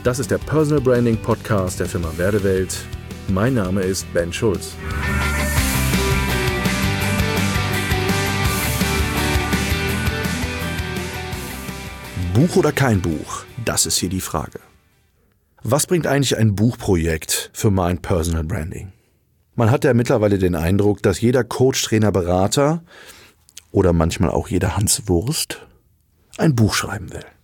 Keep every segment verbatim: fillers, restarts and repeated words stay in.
Das ist der Personal Branding Podcast der Firma Werdewelt. Mein Name ist Ben Schulz. Buch oder kein Buch? Das ist hier die Frage. Was bringt eigentlich ein Buchprojekt für mein Personal Branding? Man hat ja mittlerweile den Eindruck, dass jeder Coach, Trainer, Berater oder manchmal auch jeder Hans Wurst ein Buch schreiben will.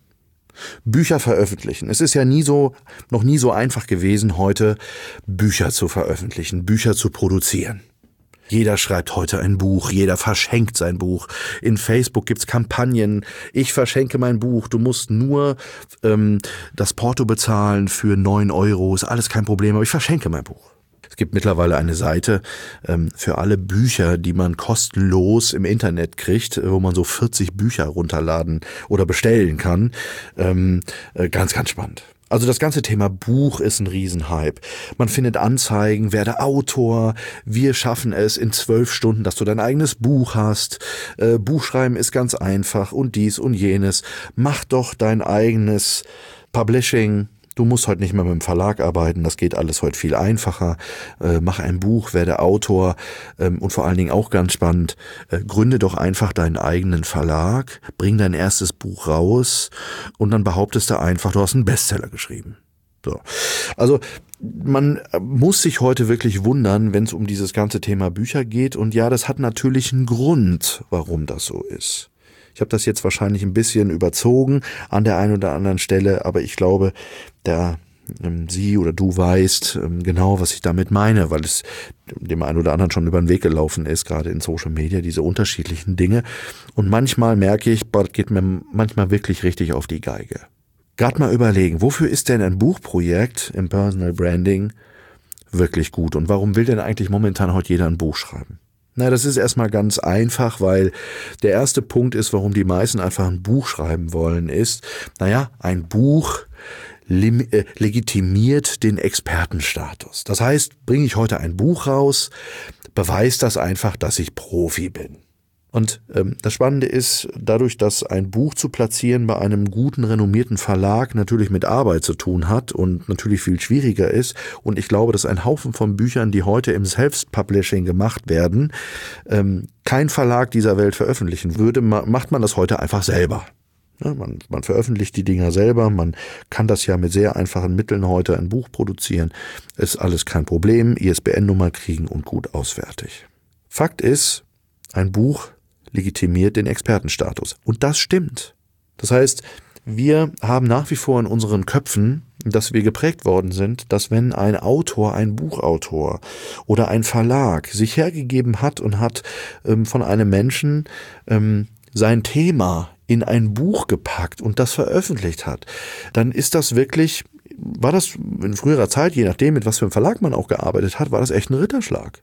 Bücher veröffentlichen. Es ist ja nie so, noch nie so einfach gewesen, heute Bücher zu veröffentlichen, Bücher zu produzieren. Jeder schreibt heute ein Buch, jeder verschenkt sein Buch. In Facebook gibt's Kampagnen, ich verschenke mein Buch, du musst nur ähm, das Porto bezahlen für neun Euro, ist alles kein Problem, aber ich verschenke mein Buch. Es gibt mittlerweile eine Seite ähm, für alle Bücher, die man kostenlos im Internet kriegt, wo man so vierzig Bücher runterladen oder bestellen kann. Ähm, äh, ganz, ganz spannend. Also das ganze Thema Buch ist ein Riesenhype. Man findet Anzeigen, werde Autor, wir schaffen es in zwölf Stunden, dass du dein eigenes Buch hast. Äh, Buchschreiben ist ganz einfach und dies und jenes. Mach doch dein eigenes Publishing. Du musst heute nicht mehr mit dem Verlag arbeiten, das geht alles heute viel einfacher. Äh, mach ein Buch, werde Autor ähm, und vor allen Dingen auch ganz spannend, äh, gründe doch einfach deinen eigenen Verlag, bring dein erstes Buch raus und dann behauptest du einfach, du hast einen Bestseller geschrieben. So. Also man muss sich heute wirklich wundern, wenn es um dieses ganze Thema Bücher geht, und ja, das hat natürlich einen Grund, warum das so ist. Ich habe das jetzt wahrscheinlich ein bisschen überzogen an der einen oder anderen Stelle, aber ich glaube, der ähm, Sie oder du weißt ähm, genau, was ich damit meine, weil es dem einen oder anderen schon über den Weg gelaufen ist, gerade in Social Media, diese unterschiedlichen Dinge. Und manchmal merke ich, das geht mir manchmal wirklich richtig auf die Geige. Gerade mal überlegen, wofür ist denn ein Buchprojekt im Personal Branding wirklich gut? Und warum will denn eigentlich momentan heute jeder ein Buch schreiben? Na, das ist erstmal ganz einfach, weil der erste Punkt ist, warum die meisten einfach ein Buch schreiben wollen, ist, naja, ein Buch lim- äh, legitimiert den Expertenstatus. Das heißt, bringe ich heute ein Buch raus, beweist das einfach, dass ich Profi bin. Und ähm, das Spannende ist, dadurch, dass ein Buch zu platzieren bei einem guten, renommierten Verlag natürlich mit Arbeit zu tun hat und natürlich viel schwieriger ist, und ich glaube, dass ein Haufen von Büchern, die heute im Self-Publishing gemacht werden, ähm, kein Verlag dieser Welt veröffentlichen würde, ma- macht man das heute einfach selber. Ja, man, man veröffentlicht die Dinger selber, man kann das ja mit sehr einfachen Mitteln heute ein Buch produzieren, ist alles kein Problem, I S B N-Nummer kriegen und gut ausfertig. Fakt ist, ein Buch legitimiert den Expertenstatus. Und das stimmt. Das heißt, wir haben nach wie vor in unseren Köpfen, dass wir geprägt worden sind, dass wenn ein Autor, ein Buchautor oder ein Verlag sich hergegeben hat und hat ähm, von einem Menschen ähm, sein Thema in ein Buch gepackt und das veröffentlicht hat, dann ist das wirklich, war das in früherer Zeit, je nachdem, mit was für einem Verlag man auch gearbeitet hat, war das echt ein Ritterschlag.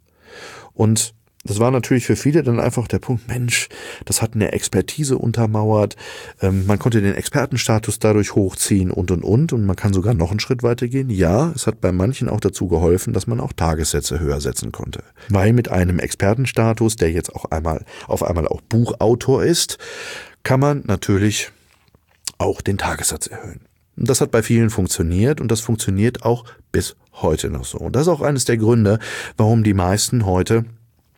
Und das war natürlich für viele dann einfach der Punkt, Mensch, das hat eine Expertise untermauert, ähm, man konnte den Expertenstatus dadurch hochziehen und und und und man kann sogar noch einen Schritt weiter gehen. Ja, es hat bei manchen auch dazu geholfen, dass man auch Tagessätze höher setzen konnte. Weil mit einem Expertenstatus, der jetzt auch einmal auf einmal auch Buchautor ist, kann man natürlich auch den Tagessatz erhöhen. Und das hat bei vielen funktioniert und das funktioniert auch bis heute noch so. Und das ist auch eines der Gründe, warum die meisten heute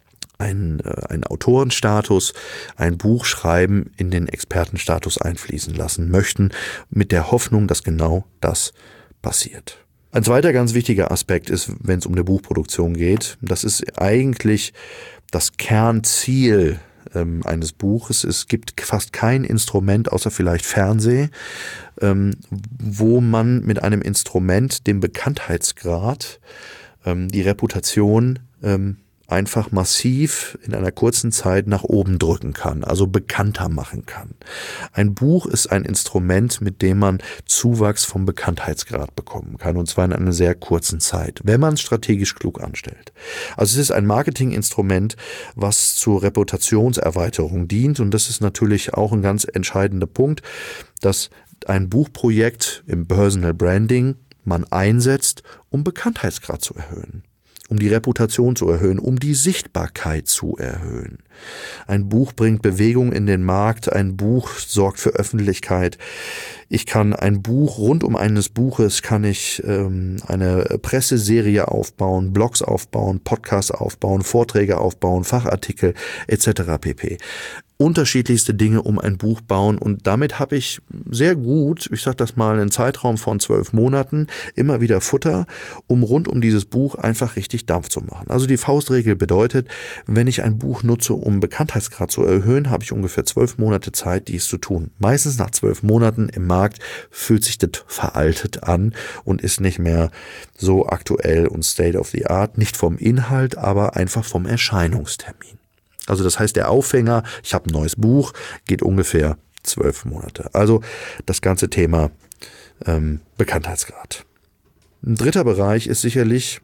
Ein, ein Autorenstatus, ein Buch schreiben, in den Expertenstatus einfließen lassen möchten, mit der Hoffnung, dass genau das passiert. Ein zweiter ganz wichtiger Aspekt ist, wenn es um eine Buchproduktion geht, das ist eigentlich das Kernziel ähm, eines Buches. Es gibt fast kein Instrument, außer vielleicht Fernseh, ähm, wo man mit einem Instrument den Bekanntheitsgrad, ähm, die Reputation ähm, einfach massiv in einer kurzen Zeit nach oben drücken kann, also bekannter machen kann. Ein Buch ist ein Instrument, mit dem man Zuwachs vom Bekanntheitsgrad bekommen kann, und zwar in einer sehr kurzen Zeit, wenn man es strategisch klug anstellt. Also es ist ein Marketinginstrument, was zur Reputationserweiterung dient, und das ist natürlich auch ein ganz entscheidender Punkt, dass ein Buchprojekt im Personal Branding man einsetzt, um Bekanntheitsgrad zu erhöhen, um die Reputation zu erhöhen, um die Sichtbarkeit zu erhöhen. Ein Buch bringt Bewegung in den Markt, ein Buch sorgt für Öffentlichkeit. Ich kann ein Buch, rund um eines Buches kann ich ähm, eine Presseserie aufbauen, Blogs aufbauen, Podcasts aufbauen, Vorträge aufbauen, Fachartikel et cetera pp. Unterschiedlichste Dinge um ein Buch bauen und damit habe ich sehr gut, ich sage das mal, einen Zeitraum von zwölf Monaten immer wieder Futter, um rund um dieses Buch einfach richtig Dampf zu machen. Also die Faustregel bedeutet, wenn ich ein Buch nutze, um Bekanntheitsgrad zu erhöhen, habe ich ungefähr zwölf Monate Zeit, dies zu tun. Meistens nach zwölf Monaten im Markt fühlt sich das veraltet an und ist nicht mehr so aktuell und state of the art, nicht vom Inhalt, aber einfach vom Erscheinungstermin. Also das heißt, der Aufhänger, ich habe ein neues Buch, geht ungefähr zwölf Monate. Also das ganze Thema ähm, Bekanntheitsgrad. Ein dritter Bereich ist sicherlich,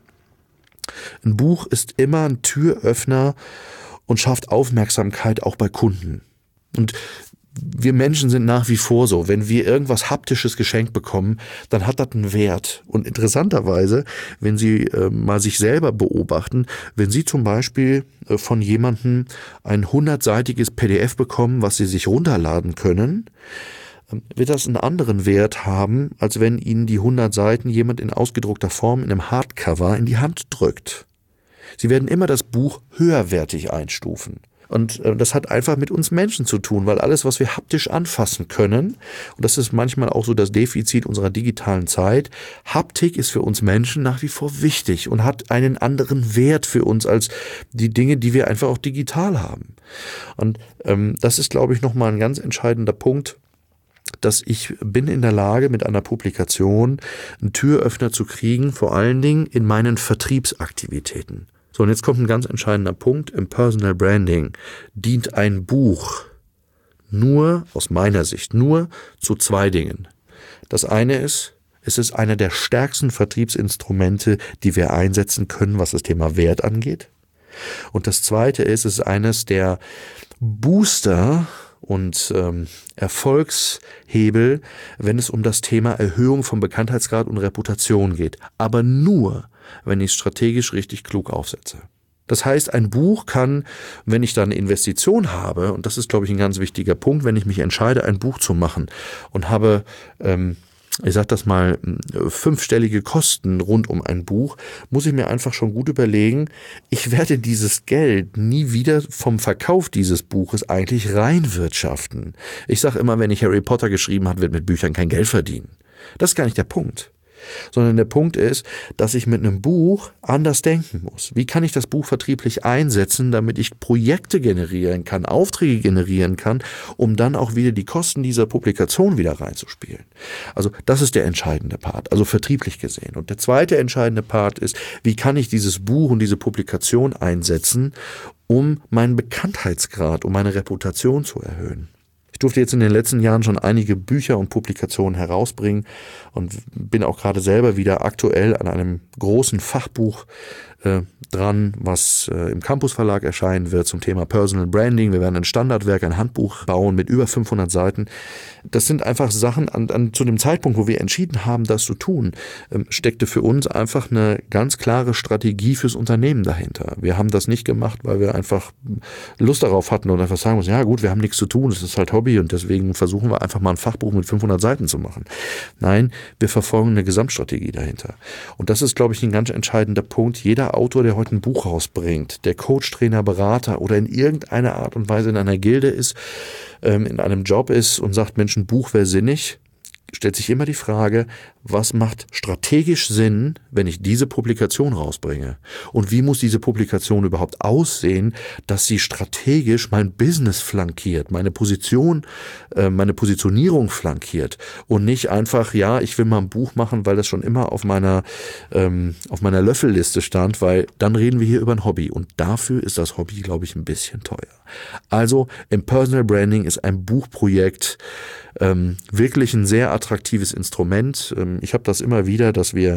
ein Buch ist immer ein Türöffner und schafft Aufmerksamkeit auch bei Kunden. Und wir Menschen sind nach wie vor so, wenn wir irgendwas Haptisches geschenkt bekommen, dann hat das einen Wert. Und interessanterweise, wenn Sie äh, mal sich selber beobachten, wenn Sie zum Beispiel äh, von jemandem ein hundertseitiges P D F bekommen, was Sie sich runterladen können, äh, wird das einen anderen Wert haben, als wenn Ihnen die hundert Seiten jemand in ausgedruckter Form in einem Hardcover in die Hand drückt. Sie werden immer das Buch höherwertig einstufen. Und das hat einfach mit uns Menschen zu tun, weil alles, was wir haptisch anfassen können, und das ist manchmal auch so das Defizit unserer digitalen Zeit, Haptik ist für uns Menschen nach wie vor wichtig und hat einen anderen Wert für uns als die Dinge, die wir einfach auch digital haben. Und ähm, das ist, glaube ich, nochmal ein ganz entscheidender Punkt, dass ich bin in der Lage, mit einer Publikation einen Türöffner zu kriegen, vor allen Dingen in meinen Vertriebsaktivitäten. So, und jetzt kommt ein ganz entscheidender Punkt. Im Personal Branding dient ein Buch nur, aus meiner Sicht, nur zu zwei Dingen. Das eine ist, es ist einer der stärksten Vertriebsinstrumente, die wir einsetzen können, was das Thema Wert angeht. Und das zweite ist, es ist eines der Booster und ähm, Erfolgshebel, wenn es um das Thema Erhöhung von Bekanntheitsgrad und Reputation geht. Aber nur, wenn ich es strategisch richtig klug aufsetze. Das heißt, ein Buch kann, wenn ich da eine Investition habe, und das ist, glaube ich, ein ganz wichtiger Punkt, wenn ich mich entscheide, ein Buch zu machen und habe, ähm, ich sage das mal, fünfstellige Kosten rund um ein Buch, muss ich mir einfach schon gut überlegen, ich werde dieses Geld nie wieder vom Verkauf dieses Buches eigentlich reinwirtschaften. Ich sage immer, wenn ich Harry Potter geschrieben habe, wird mit Büchern kein Geld verdienen. Das ist gar nicht der Punkt. Sondern der Punkt ist, dass ich mit einem Buch anders denken muss. Wie kann ich das Buch vertrieblich einsetzen, damit ich Projekte generieren kann, Aufträge generieren kann, um dann auch wieder die Kosten dieser Publikation wieder reinzuspielen. Also das ist der entscheidende Part, also vertrieblich gesehen. Und der zweite entscheidende Part ist, wie kann ich dieses Buch und diese Publikation einsetzen, um meinen Bekanntheitsgrad, um meine Reputation zu erhöhen. Ich durfte jetzt in den letzten Jahren schon einige Bücher und Publikationen herausbringen und bin auch gerade selber wieder aktuell an einem großen Fachbuch äh, dran, was äh, im Campus Verlag erscheinen wird zum Thema Personal Branding. Wir werden ein Standardwerk, ein Handbuch bauen mit über fünfhundert Seiten. Das sind einfach Sachen, an, an, zu dem Zeitpunkt, wo wir entschieden haben, das zu tun, ähm, steckte für uns einfach eine ganz klare Strategie fürs Unternehmen dahinter. Wir haben das nicht gemacht, weil wir einfach Lust darauf hatten und einfach sagen mussten, ja gut, wir haben nichts zu tun, das ist halt Hobby und deswegen versuchen wir einfach mal ein Fachbuch mit fünfhundert Seiten zu machen. Nein, wir verfolgen eine Gesamtstrategie dahinter. Und das ist, glaube ich, ein ganz entscheidender Punkt. Jeder Autor, der heute ein Buch rausbringt, der Coach, Trainer, Berater oder in irgendeiner Art und Weise in einer Gilde ist, ähm, in einem Job ist und sagt, Mensch, ein Buch wäre sinnig, stellt sich immer die Frage, was macht strategisch Sinn, wenn ich diese Publikation rausbringe? Und wie muss diese Publikation überhaupt aussehen, dass sie strategisch mein Business flankiert, meine Position, äh, meine Positionierung flankiert und nicht einfach, ja, ich will mal ein Buch machen, weil das schon immer auf meiner, ähm, auf meiner Löffelliste stand, weil dann reden wir hier über ein Hobby und dafür ist das Hobby, glaube ich, ein bisschen teuer. Also im Personal Branding ist ein Buchprojekt ähm, wirklich ein sehr attraktives Instrument. Ähm, ich habe das immer wieder, dass wir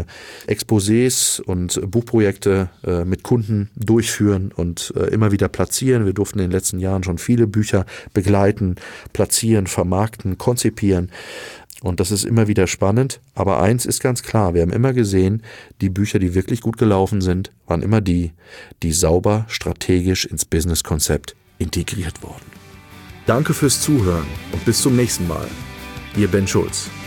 Exposés und Buchprojekte äh, mit Kunden durchführen und äh, immer wieder platzieren. Wir durften in den letzten Jahren schon viele Bücher begleiten, platzieren, vermarkten, konzipieren. Und das ist immer wieder spannend. Aber eins ist ganz klar, wir haben immer gesehen, die Bücher, die wirklich gut gelaufen sind, waren immer die, die sauber strategisch ins Businesskonzept integriert worden. Danke fürs Zuhören und bis zum nächsten Mal. Ihr Ben Schulz.